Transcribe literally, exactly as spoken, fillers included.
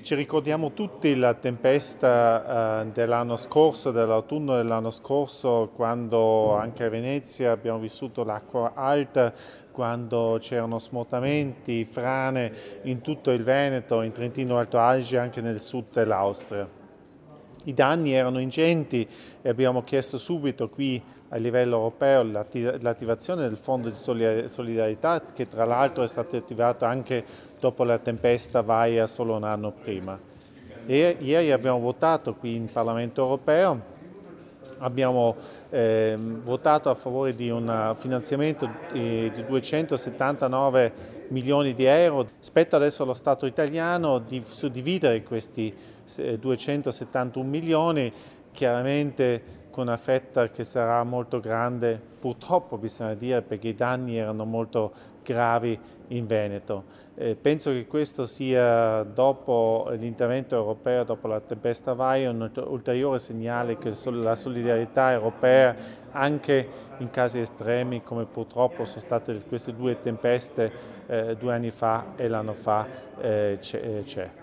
Ci ricordiamo tutti la tempesta eh, dell'anno scorso, dell'autunno dell'anno scorso, quando anche a Venezia abbiamo vissuto l'acqua alta, quando c'erano smottamenti, frane in tutto il Veneto, in Trentino Alto Adige e anche nel sud dell'Austria. I danni erano ingenti e abbiamo chiesto subito qui a livello europeo l'attivazione del Fondo di solidarietà, che tra l'altro è stato attivato anche dopo la tempesta Vaia solo un anno prima. E ieri abbiamo votato qui in Parlamento europeo, abbiamo eh, votato a favore di un finanziamento di, di duecentosettantanove milioni di euro. Spetta adesso allo Stato italiano di suddividere questi duecentosettantuno milioni, chiaramente con una fetta che sarà molto grande, purtroppo bisogna dire, perché i danni erano molto gravi in Veneto. Eh, penso che questo sia, dopo l'intervento europeo, dopo la tempesta Vaia, un ulteriore segnale che la solidarietà europea, anche in casi estremi come purtroppo sono state queste due tempeste eh, due anni fa e l'anno fa, eh, c'è.